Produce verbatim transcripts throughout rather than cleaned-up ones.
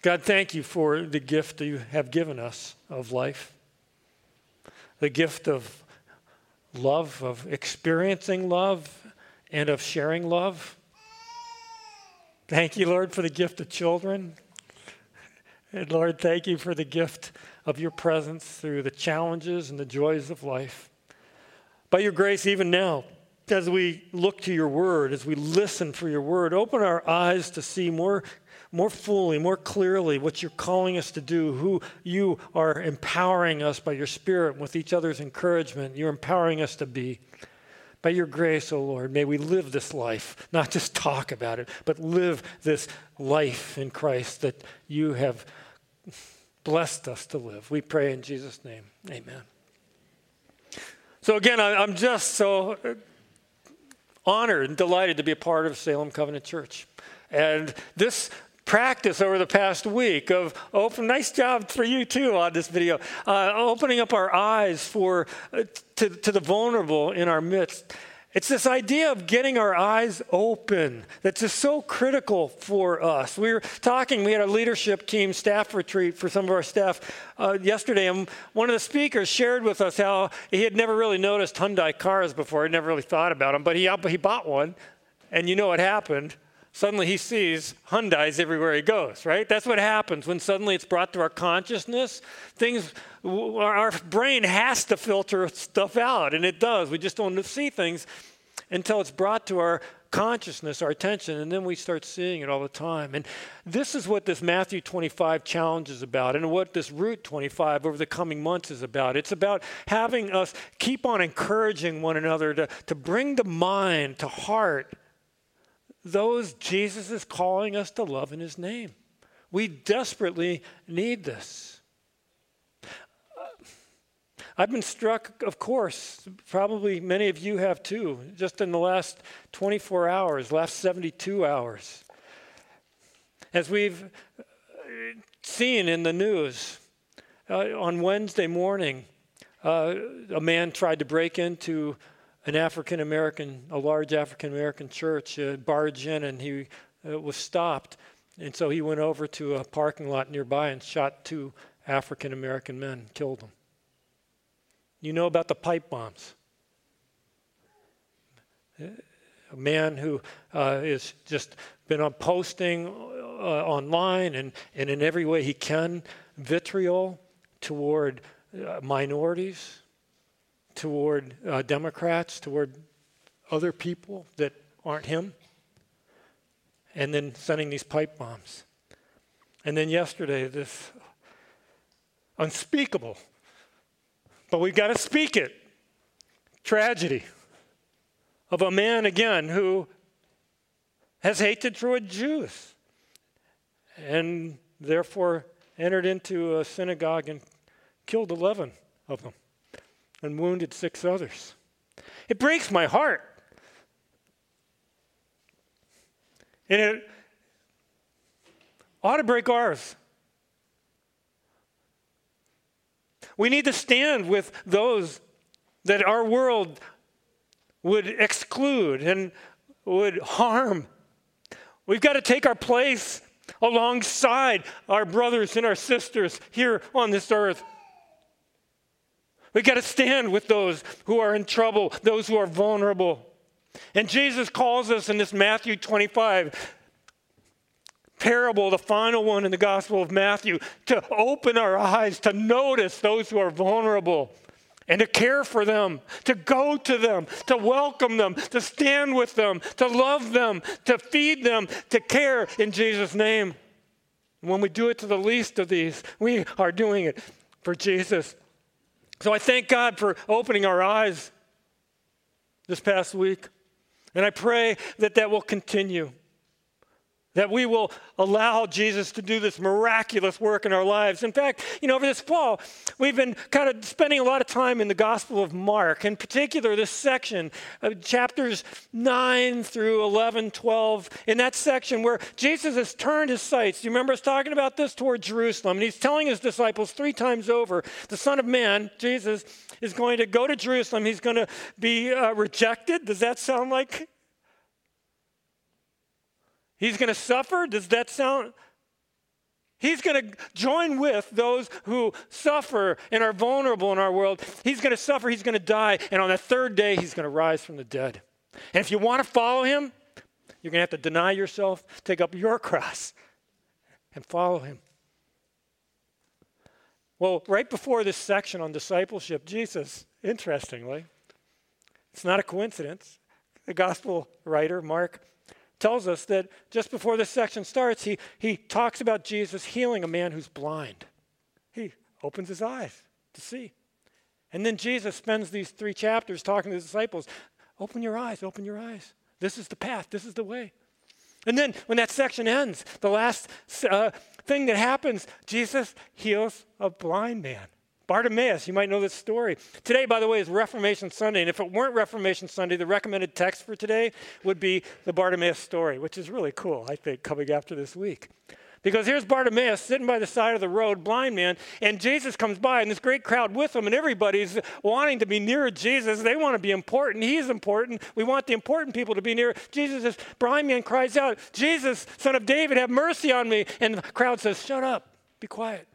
God, thank you for the gift that you have given us of life, the gift of love, of experiencing love, and of sharing love. Thank you, Lord, for the gift of children. And Lord, thank you for the gift of your presence through the challenges and the joys of life. By your grace, even now, as we look to your word, as we listen for your word, open our eyes to see more, more fully, more clearly what you're calling us to do, who you are empowering us by your Spirit with each other's encouragement. You're empowering us to be. By your grace, O Lord, may we live this life, not just talk about it, but live this life in Christ that you have blessed us to live. We pray in Jesus' name. Amen. So again, I, I'm just so honored and delighted to be a part of Salem Covenant Church. And this practice over the past week of open, nice job for you too on this video, uh, opening up our eyes for uh, to, to the vulnerable in our midst. It's this idea of getting our eyes open that's just so critical for us. We were talking, we had a leadership team staff retreat for some of our staff uh, yesterday, and one of the speakers shared with us how he had never really noticed Hyundai cars before. He'd never really thought about them, but he, he bought one, and you know what happened? Suddenly he sees Hyundais everywhere he goes, right? That's what happens when suddenly it's brought to our consciousness. Things, our brain has to filter stuff out, and it does. We just don't see things until it's brought to our consciousness, our attention, and then we start seeing it all the time. And this is what this Matthew twenty-five challenge is about, and what this Route twenty-five over the coming months is about. It's about having us keep on encouraging one another to, to bring to mind, to heart, those Jesus is calling us to love in his name. We desperately need this. I've been struck, of course, probably many of you have too, just in the last twenty-four hours, last seventy-two hours. As we've seen in the news, uh, on Wednesday morning, uh, a man tried to break into an African-American, a large African-American church, uh, barge in, and he uh, was stopped. And so he went over to a parking lot nearby and shot two African-American men, killed them. You know about the pipe bombs. A man who uh, has just been on posting uh, online and, and in every way he can, vitriol toward uh, minorities, toward uh, Democrats, toward other people that aren't him, and then sending these pipe bombs. And then yesterday, this unspeakable, but we've got to speak it, tragedy of a man, again, who has hatred toward Jews and therefore entered into a synagogue and killed eleven of them and wounded six others. It breaks my heart. And it ought to break ours. We need to stand with those that our world would exclude and would harm. We've got to take our place alongside our brothers and our sisters here on this earth. We've got to stand with those who are in trouble, those who are vulnerable. And Jesus calls us in this Matthew twenty-five parable, the final one in the Gospel of Matthew, to open our eyes, to notice those who are vulnerable and to care for them, to go to them, to welcome them, to stand with them, to love them, to feed them, to care in Jesus' name. And when we do it to the least of these, we are doing it for Jesus. So I thank God for opening our eyes this past week. And I pray that that will continue. That we will allow Jesus to do this miraculous work in our lives. In fact, you know, over this fall, we've been kind of spending a lot of time in the Gospel of Mark, in particular this section of chapters nine through eleven, twelve, in that section where Jesus has turned his sights. Do you remember us talking about this? Toward Jerusalem. And he's telling his disciples three times over, the Son of Man, Jesus, is going to go to Jerusalem. He's going to be uh, rejected. Does that sound like... He's going to suffer? Does that sound? He's going to join with those who suffer and are vulnerable in our world. He's going to suffer. He's going to die. And on the third day, he's going to rise from the dead. And if you want to follow him, you're going to have to deny yourself, take up your cross, and follow him. Well, right before this section on discipleship, Jesus, interestingly, it's not a coincidence, the gospel writer, Mark, tells us that just before this section starts, he, he talks about Jesus healing a man who's blind. He opens his eyes to see. And then Jesus spends these three chapters talking to the disciples. Open your eyes, open your eyes. This is the path, this is the way. And then when that section ends, the last uh, thing that happens, Jesus heals a blind man. Bartimaeus, you might know this story. Today, by the way, is Reformation Sunday. And if it weren't Reformation Sunday, the recommended text for today would be the Bartimaeus story, which is really cool, I think, coming after this week. Because here's Bartimaeus sitting by the side of the road, blind man, and Jesus comes by, and this great crowd with him, and everybody's wanting to be near Jesus. They want to be important. He's important. We want the important people to be near. Jesus, this blind man cries out, Jesus, Son of David, have mercy on me. And the crowd says, shut up, be quiet.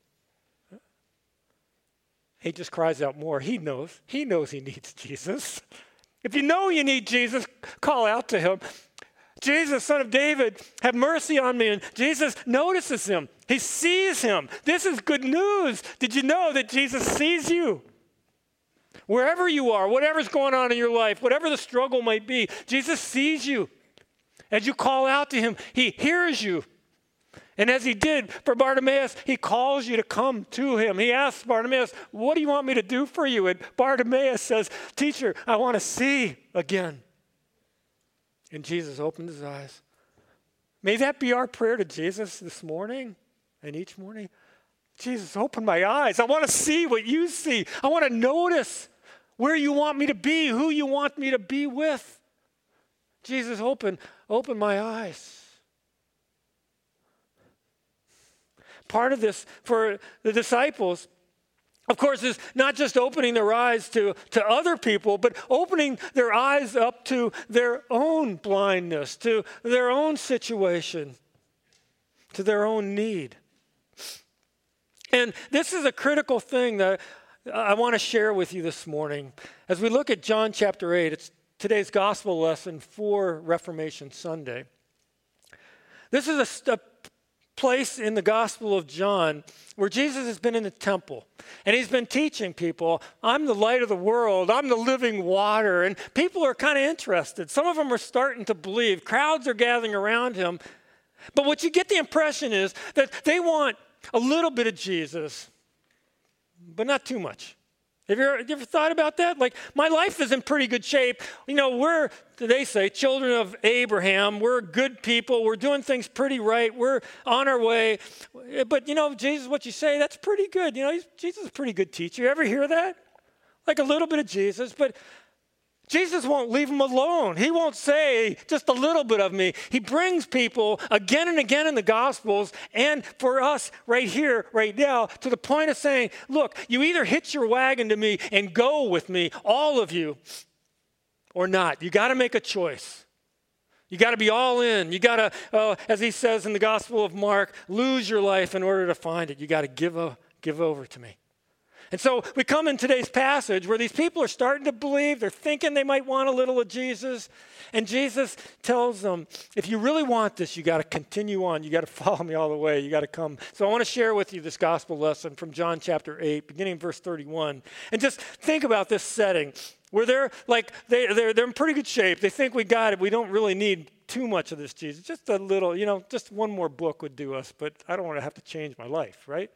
He just cries out more. He knows. He knows he needs Jesus. If you know you need Jesus, call out to him. Jesus, Son of David, have mercy on me. And Jesus notices him. He sees him. This is good news. Did you know that Jesus sees you? Wherever you are, whatever's going on in your life, whatever the struggle might be, Jesus sees you. As you call out to him, he hears you. And as he did for Bartimaeus, he calls you to come to him. He asks Bartimaeus, what do you want me to do for you? And Bartimaeus says, teacher, I want to see again. And Jesus opened his eyes. May that be our prayer to Jesus this morning and each morning. Jesus, open my eyes. I want to see what you see. I want to notice where you want me to be, who you want me to be with. Jesus, open, open my eyes. Part of this for the disciples, of course, is not just opening their eyes to, to other people, but opening their eyes up to their own blindness, to their own situation, to their own need. And this is a critical thing that I want to share with you this morning. As we look at John chapter eight, it's today's gospel lesson for Reformation Sunday. This is a, a place in the Gospel of John where Jesus has been in the temple and he's been teaching people, I'm the light of the world, I'm the living water, and people are kind of interested. Some of them are starting to believe. Crowds are gathering around him. But what you get the impression is that they want a little bit of Jesus, but not too much. Have you, ever, have you ever thought about that? Like, my life is in pretty good shape. You know, we're, they say, children of Abraham. We're good people. We're doing things pretty right. We're on our way. But, you know, Jesus, what you say, that's pretty good. You know, he's, Jesus is a pretty good teacher. You ever hear that? Like a little bit of Jesus, but Jesus won't leave them alone. He won't say just a little bit of me. He brings people again and again in the Gospels and for us right here, right now, to the point of saying, look, you either hitch your wagon to me and go with me, all of you, or not. You got to make a choice. You got to be all in. You got to, uh, as he says in the Gospel of Mark, lose your life in order to find it. You got to give, a, give over to me. And so we come in today's passage where these people are starting to believe. They're thinking they might want a little of Jesus. And Jesus tells them, if you really want this, you got to continue on. You got to follow me all the way. You got to come. So I want to share with you this gospel lesson from John chapter eight, beginning in verse thirty-one. And just think about this setting where they're like, they, they're, they're in pretty good shape. They think we got it. We don't really need too much of this Jesus. Just a little, you know, just one more book would do us. But I don't want to have to change my life, right?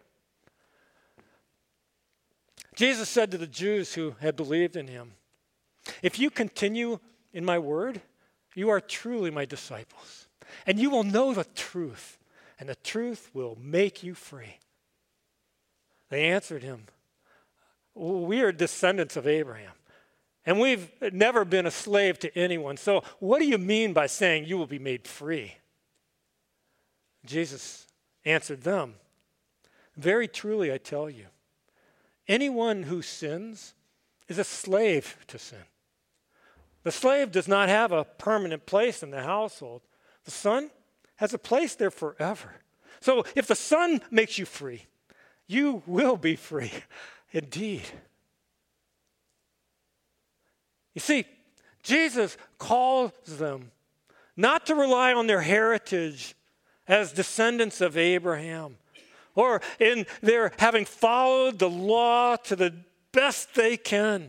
Jesus said to the Jews who had believed in him, if you continue in my word, you are truly my disciples, and you will know the truth, and the truth will make you free. They answered him, we are descendants of Abraham, and we've never been a slave to anyone. So what do you mean by saying you will be made free? Jesus answered them, very truly I tell you, anyone who sins is a slave to sin. The slave does not have a permanent place in the household. The son has a place there forever. So if the Son makes you free, you will be free indeed. You see, Jesus calls them not to rely on their heritage as descendants of Abraham, or in their having followed the law to the best they can.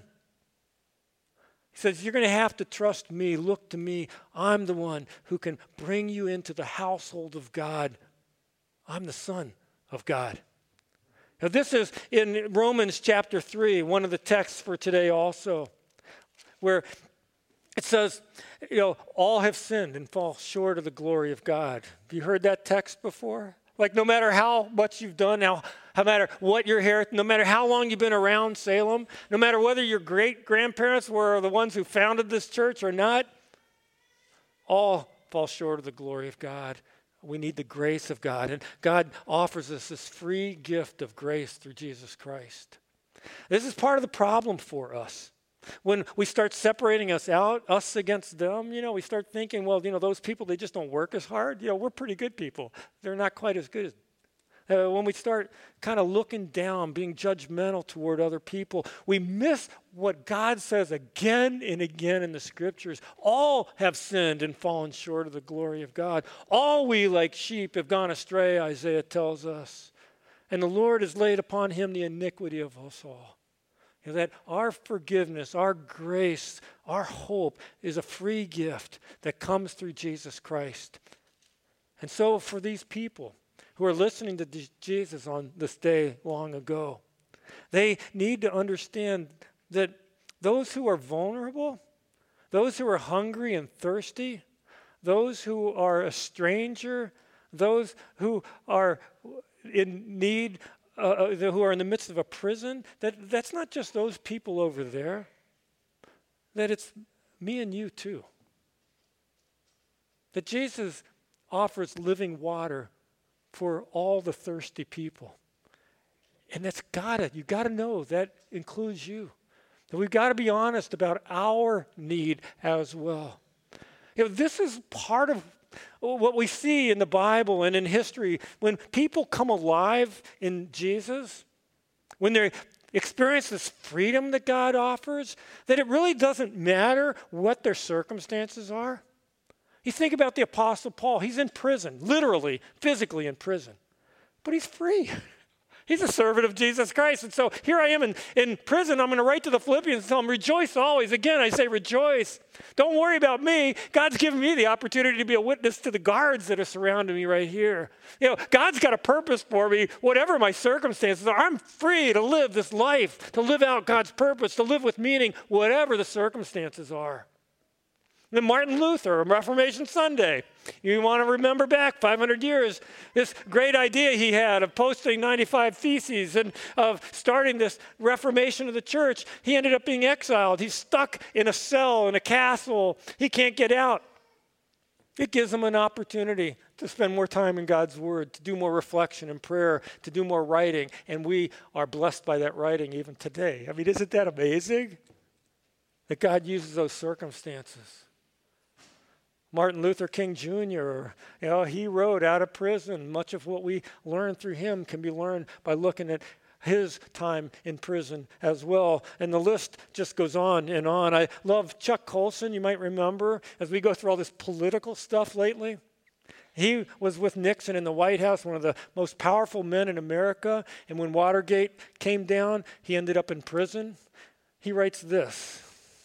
He says, you're going to have to trust me, look to me. I'm the one who can bring you into the household of God. I'm the Son of God. Now, this is in Romans chapter three, one of the texts for today also, where it says, you know, all have sinned and fall short of the glory of God. Have you heard that text before? Like no matter how much you've done, now, no matter what your heritage, no matter how long you've been around Salem, no matter whether your great-grandparents were the ones who founded this church or not, all fall short of the glory of God. We need the grace of God. And God offers us this free gift of grace through Jesus Christ. This is part of the problem for us. When we start separating us out, us against them, you know, we start thinking, well, you know, those people, they just don't work as hard. You know, we're pretty good people. They're not quite as good as Uh, when we start kind of looking down, being judgmental toward other people, we miss what God says again and again in the scriptures. All have sinned and fallen short of the glory of God. All we like sheep have gone astray, Isaiah tells us. And the Lord has laid upon him the iniquity of us all. You know, that our forgiveness, our grace, our hope is a free gift that comes through Jesus Christ. And so for these people who are listening to Jesus on this day long ago, they need to understand that those who are vulnerable, those who are hungry and thirsty, those who are a stranger, those who are in need, uh, who are in the midst of a prison, that that's not just those people over there, that it's me and you too. That Jesus offers living water for all the thirsty people. And that's gotta, you gotta know that includes you. That we've got to be honest about our need as well. You know, this is part of what we see in the Bible and in history. When people come alive in Jesus, when they experience this freedom that God offers, that it really doesn't matter what their circumstances are. You think about the Apostle Paul. He's in prison, literally, physically in prison. But he's free. He's a servant of Jesus Christ. And so here I am in, in prison. I'm going to write to the Philippians and tell them, rejoice always. Again, I say rejoice. Don't worry about me. God's given me the opportunity to be a witness to the guards that are surrounding me right here. You know, God's got a purpose for me, whatever my circumstances are. I'm free to live this life, to live out God's purpose, to live with meaning, whatever the circumstances are. Then Martin Luther, Reformation Sunday. You want to remember back five hundred years, this great idea he had of posting ninety-five Theses and of starting this reformation of the church. He ended up being exiled. He's stuck in a cell in a castle. He can't get out. It gives him an opportunity to spend more time in God's Word, to do more reflection and prayer, to do more writing. And we are blessed by that writing even today. I mean, isn't that amazing? That God uses those circumstances. Martin Luther King Junior, you know, he wrote out of prison. Much of what we learn through him can be learned by looking at his time in prison as well. And the list just goes on and on. I love Chuck Colson, you might remember, as we go through all this political stuff lately. He was with Nixon in the White House, one of the most powerful men in America. And when Watergate came down, he ended up in prison. He writes this.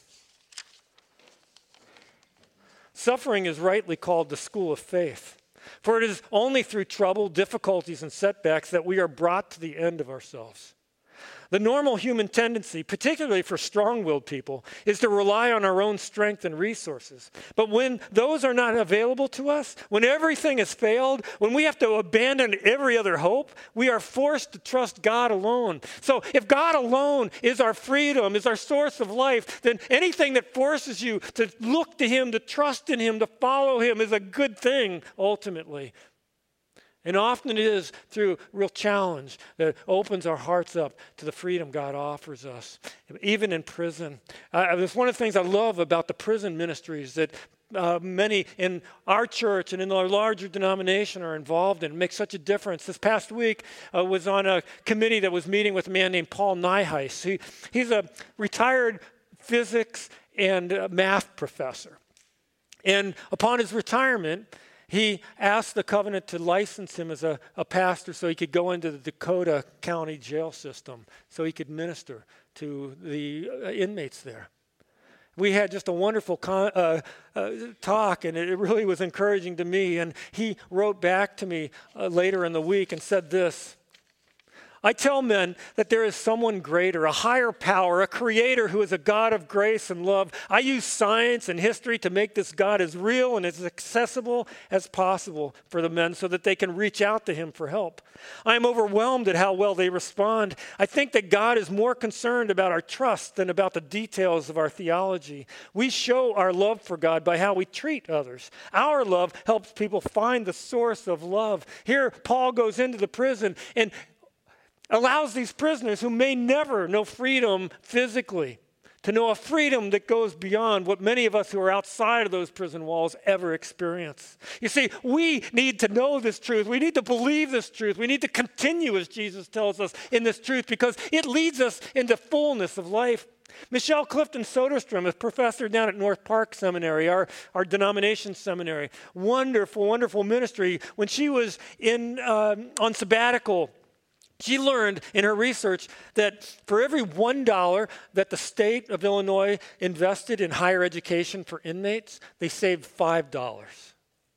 Suffering is rightly called the school of faith, for it is only through trouble, difficulties, and setbacks that we are brought to the end of ourselves. The normal human tendency, particularly for strong-willed people, is to rely on our own strength and resources. But when those are not available to us, when everything has failed, when we have to abandon every other hope, we are forced to trust God alone. So if God alone is our freedom, is our source of life, then anything that forces you to look to Him, to trust in Him, to follow Him is a good thing, ultimately. And often it is through real challenge that opens our hearts up to the freedom God offers us, even in prison. Uh, it's one of the things I love about the prison ministries that uh, many in our church and in our larger denomination are involved in. It makes such a difference. This past week I uh, was on a committee that was meeting with a man named Paul Nyheis. He, he's a retired physics and uh, math professor. And upon his retirement, he asked the covenant to license him as a, a pastor so he could go into the Dakota County jail system, so he could minister to the uh, inmates there. We had just a wonderful con- uh, uh, talk, and it really was encouraging to me. And he wrote back to me uh, later in the week and said this: I tell men that there is someone greater, a higher power, a creator who is a God of grace and love. I use science and history to make this God as real and as accessible as possible for the men so that they can reach out to him for help. I am overwhelmed at how well they respond. I think that God is more concerned about our trust than about the details of our theology. We show our love for God by how we treat others. Our love helps people find the source of love. Here, Paul goes into the prison and allows these prisoners who may never know freedom physically to know a freedom that goes beyond what many of us who are outside of those prison walls ever experience. You see, we need to know this truth. We need to believe this truth. We need to continue, as Jesus tells us, in this truth because it leads us into fullness of life. Michelle Clifton Soderstrom, a professor down at North Park Seminary, our, our denomination seminary, wonderful, wonderful ministry. When she was in um, on sabbatical, she learned in her research that for every one dollar that the state of Illinois invested in higher education for inmates, they saved five dollars.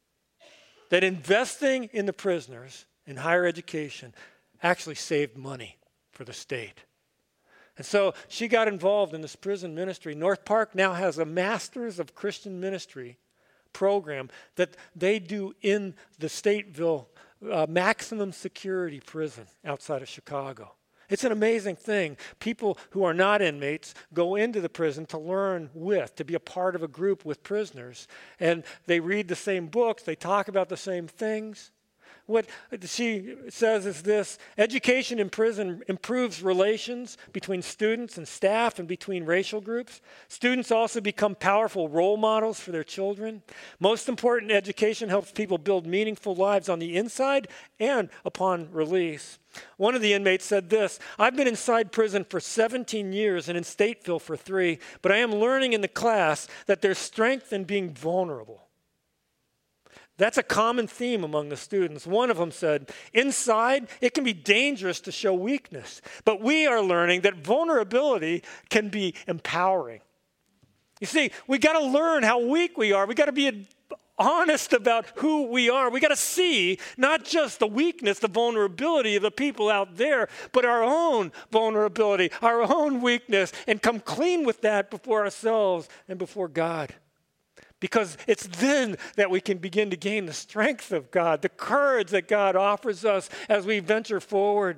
That investing in the prisoners in higher education actually saved money for the state. And so she got involved in this prison ministry. North Park now has a Masters of Christian Ministry program that they do in the Stateville Uh, maximum security prison outside of Chicago. It's an amazing thing. People who are not inmates go into the prison to learn with, to be a part of a group with prisoners. And they read the same books. They talk about the same things. What she says is this: education in prison improves relations between students and staff and between racial groups. Students also become powerful role models for their children. Most important, education helps people build meaningful lives on the inside and upon release. One of the inmates said this: I've been inside prison for seventeen years and in Stateville for three, but I am learning in the class that there's strength in being vulnerable. That's a common theme among the students. One of them said, inside, it can be dangerous to show weakness, but we are learning that vulnerability can be empowering. You see, we got to learn how weak we are. We got to be honest about who we are. We got to see not just the weakness, the vulnerability of the people out there, but our own vulnerability, our own weakness, and come clean with that before ourselves and before God. Because it's then that we can begin to gain the strength of God, the courage that God offers us as we venture forward.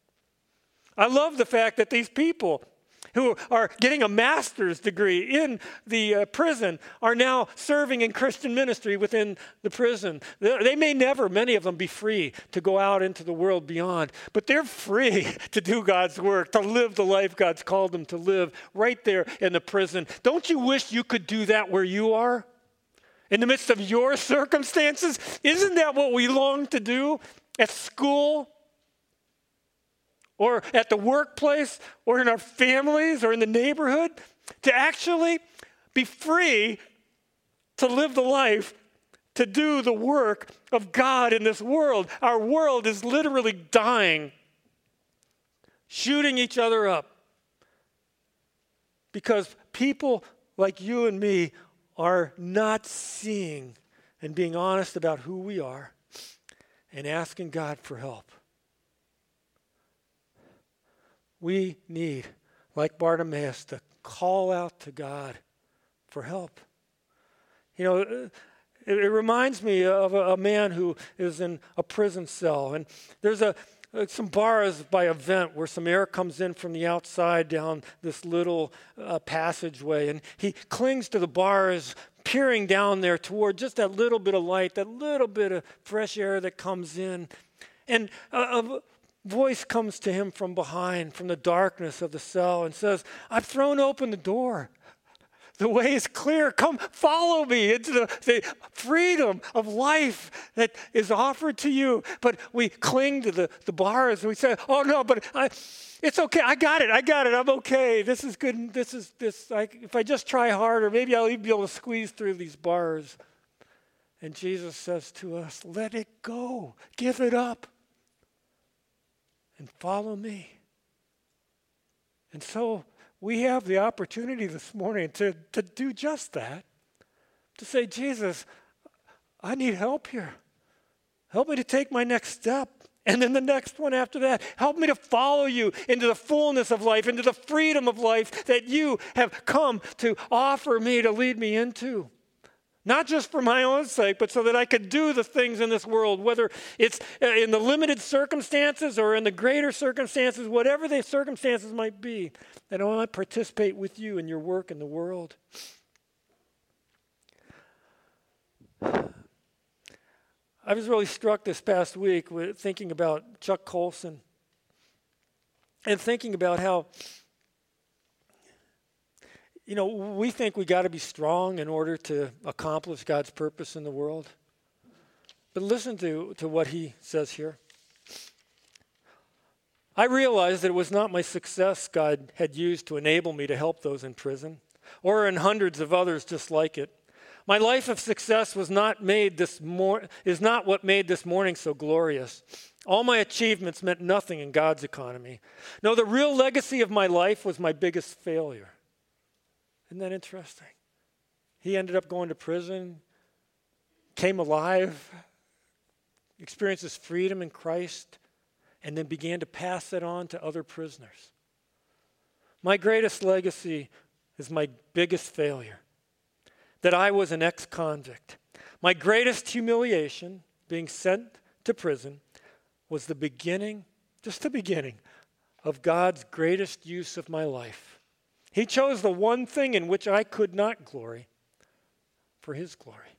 I love the fact that these people who are getting a master's degree in the uh, prison are now serving in Christian ministry within the prison. They may never, many of them, be free to go out into the world beyond, but they're free to do God's work, to live the life God's called them to live right there in the prison. Don't you wish you could do that where you are? In the midst of your circumstances? Isn't that what we long to do at school? Or at the workplace? Or in our families? Or in the neighborhood? To actually be free to live the life, to do the work of God in this world. Our world is literally dying, shooting each other up. Because people like you and me are not seeing and being honest about who we are and asking God for help. We need, like Bartimaeus, to call out to God for help. You know, it, it reminds me of a, a man who is in a prison cell, and there's a some bars by a vent where some air comes in from the outside down this little uh, passageway. And he clings to the bars, peering down there toward just that little bit of light, that little bit of fresh air that comes in. And a, a voice comes to him from behind, from the darkness of the cell, and says, I've thrown open the door. The way is clear. Come follow me into the, the freedom of life that is offered to you. But we cling to the, the bars. We say, oh no, but I, it's okay. I got it. I got it. I'm okay. This is good. This is this. I, if I just try harder, maybe I'll even be able to squeeze through these bars. And Jesus says to us, let it go. Give it up. And follow me. And so we have the opportunity this morning to, to do just that. To say, Jesus, I need help here. Help me to take my next step. And then the next one after that. Help me to follow you into the fullness of life, into the freedom of life that you have come to offer me, to lead me into. Not just for my own sake, but so that I could do the things in this world, whether it's in the limited circumstances or in the greater circumstances, whatever the circumstances might be, that I want to participate with you in your work in the world. I was really struck this past week with thinking about Chuck Colson and thinking about how, you know, we think we got to be strong in order to accomplish God's purpose in the world. But listen to, to what he says here. I realized that it was not my success God had used to enable me to help those in prison, or in hundreds of others just like it. My life of success was not made this mor- is not what made this morning so glorious. All my achievements meant nothing in God's economy. No, the real legacy of my life was my biggest failure. Isn't that interesting? He ended up going to prison, came alive, experienced his freedom in Christ, and then began to pass that on to other prisoners. My greatest legacy is my biggest failure, that I was an ex-convict. My greatest humiliation, being sent to prison, was the beginning, just the beginning, of God's greatest use of my life. He chose the one thing in which I could not glory for his glory.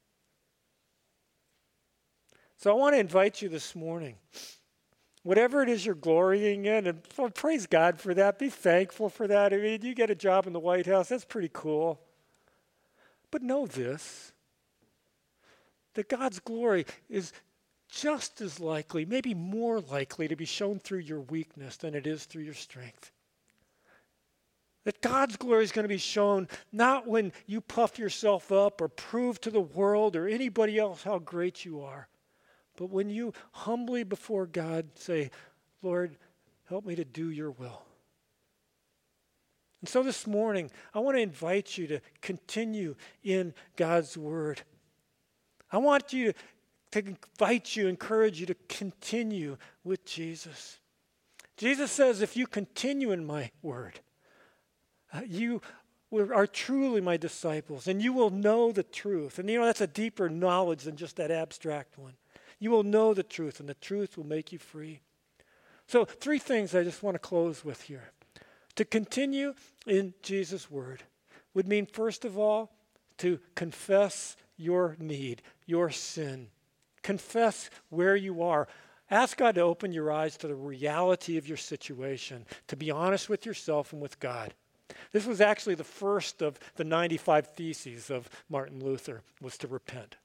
So I want to invite you this morning, whatever it is you're glorying in, and well, praise God for that. Be thankful for that. I mean, you get a job in the White House. That's pretty cool. But know this, that God's glory is just as likely, maybe more likely, to be shown through your weakness than it is through your strength. That God's glory is going to be shown not when you puff yourself up or prove to the world or anybody else how great you are, but when you humbly before God say, Lord, help me to do your will. And so this morning, I want to invite you to continue in God's word. I want you to, to invite you, encourage you to continue with Jesus. Jesus says, if you continue in my word, Uh, you are truly my disciples, and you will know the truth. And you know, that's a deeper knowledge than just that abstract one. You will know the truth, and the truth will make you free. So three things I just want to close with here. To continue in Jesus' word would mean, first of all, to confess your need, your sin. Confess where you are. Ask God to open your eyes to the reality of your situation, to be honest with yourself and with God. This was actually the first of the ninety-five theses of Martin Luther, was to repent.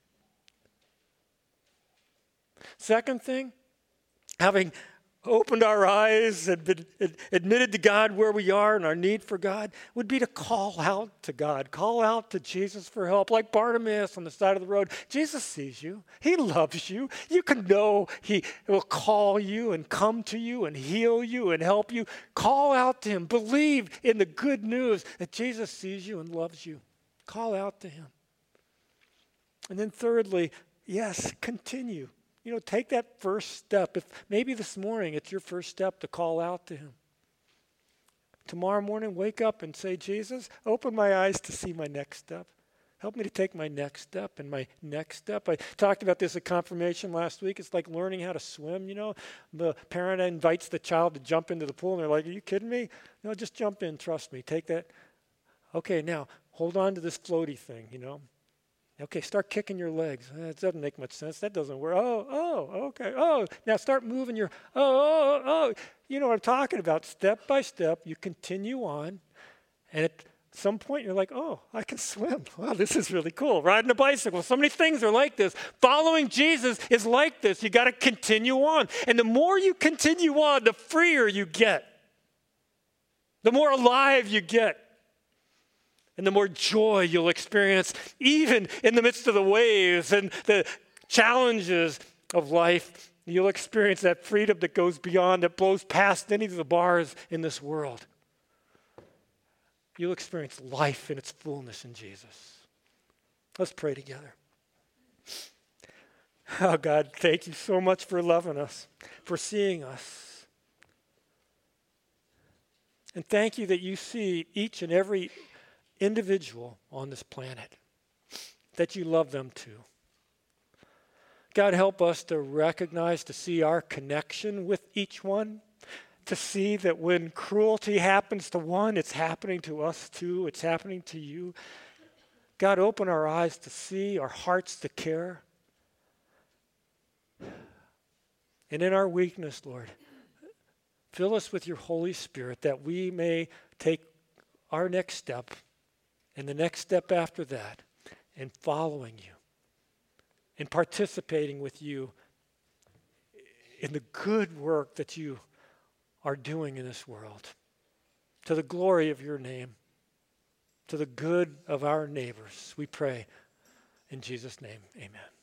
Second thing, having opened our eyes and been, admitted to God where we are and our need for God, would be to call out to God, call out to Jesus for help, like Bartimaeus on the side of the road. Jesus sees you. He loves you. You can know he will call you and come to you and heal you and help you. Call out to him. Believe in the good news that Jesus sees you and loves you. Call out to him. And then thirdly, yes, continue. You know, take that first step. If maybe this morning it's your first step to call out to him. Tomorrow morning, wake up and say, Jesus, open my eyes to see my next step. Help me to take my next step and my next step. I talked about this at confirmation last week. It's like learning how to swim, you know. The parent invites the child to jump into the pool, and they're like, are you kidding me? No, just jump in. Trust me. Take that. Okay, now, hold on to this floaty thing, you know. Okay, start kicking your legs. That doesn't make much sense. That doesn't work. Oh, oh, okay. Oh, now start moving your, oh, oh, oh. You know what I'm talking about. Step by step, you continue on. And it, At some point, you're like, oh, I can swim. Wow, this is really cool. Riding a bicycle. So many things are like this. Following Jesus is like this. You got to continue on. And the more you continue on, the freer you get. The more alive you get. And the more joy you'll experience, even in the midst of the waves and the challenges of life. You'll experience that freedom that goes beyond, that blows past any of the bars in this world. You'll experience life in its fullness in Jesus. Let's pray together. Oh, God, thank you so much for loving us, for seeing us. And thank you that you see each and every individual on this planet, that you love them too. God, help us to recognize, to see our connection with each one, to see that when cruelty happens to one, it's happening to us too, it's happening to you. God, open our eyes to see, our hearts to care. And in our weakness, Lord, fill us with your Holy Spirit that we may take our next step and the next step after that in following you, in participating with you in the good work that you are doing in this world, to the glory of your name, to the good of our neighbors. We pray in Jesus' name, amen.